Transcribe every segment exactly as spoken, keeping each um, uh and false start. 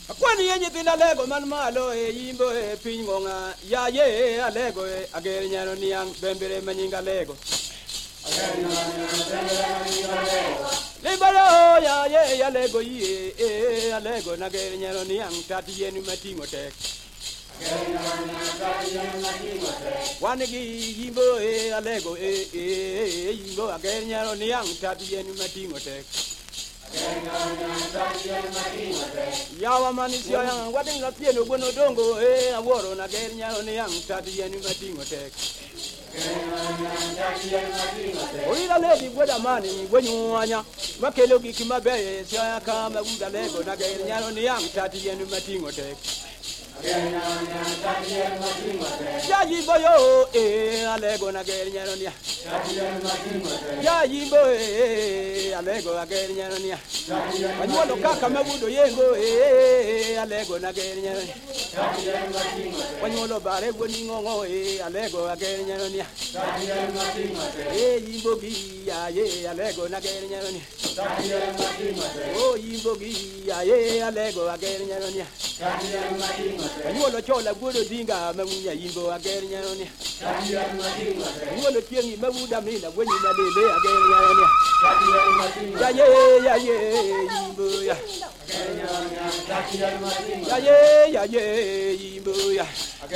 Kwani yenye tina lego man malo e yimbo e pingonga ya ye alego e ageri nyano niang bembere manyinga lego Libalo ya ye ya lego ye e alego na geri nyano niang tati yenu matingo tek Wanigi yimbo e alego e e yimbo ageri nyano niang tati yenu matingo tek Yawa manisio yang wading la pieno gono dongo e aworo na ger nyano ne yang tati yenu matingo tek Oila ledi gweda mani gwenyu anya makelo giki mabe sia ya kama guda lego na ger nyano ne yang tati yenu matingo tek Ya yimbo yo e alego na ger nyano ne Ya yimbo e alego na ger nyano ne Wanyolo kaka mabudo yengo e alego na ger nyano ne Wanyolo bare goni ngongo e alego na ger nyano ne E yimbo gi ya ye alego na ger nyano ne O yimbo gi ya ye alego na ger nyano ne Wanyolo chola gudo dinga mamunya yimbo na ger nyano ne Wanyolo tiengi mabuda mina gweni na lele na ger nyano ne Ya ye ya ye yimbo ya Ya ye ya ye yimbo ya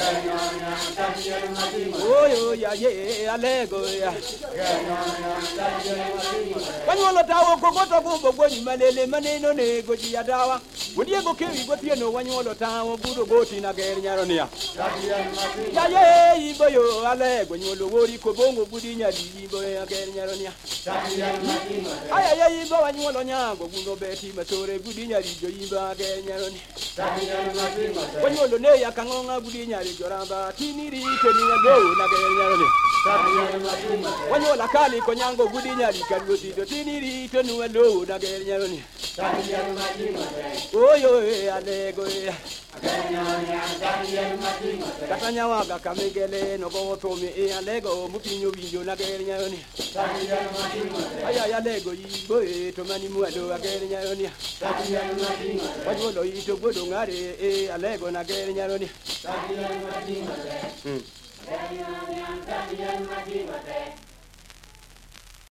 Oh yo ya ye alego ya Wanyolo tawo kokoto kumbo gweni malele maneno ne goji ya dawa Wodiego kewi gotieno wanyolo tawo budo goti na ger nyaro niya Ya ye yimbo yo alego nyolo wori kobongo budi nyadi yimbo ya ger nyaro niya Aya ye yimbo wanyolo nyango guno beti masore budi nyadi jo yimbo ger nyaro niya Wanyolo ne ya kangonga budi nyadi joramba tiniri teni ya do na ger nyaro niya Wanyola kali konyango budi nyadi kanwoti do tiniri tenu ya do na ger nyaro niya Oyo e alego e Katanya waga kamegele no go tomi e alego mupinyo winjo na ger nyayo ni Aya ya lego yimbo e to mani muado ager nyayo ni Wajolo ito godo ngare e alego na ger nyayo ni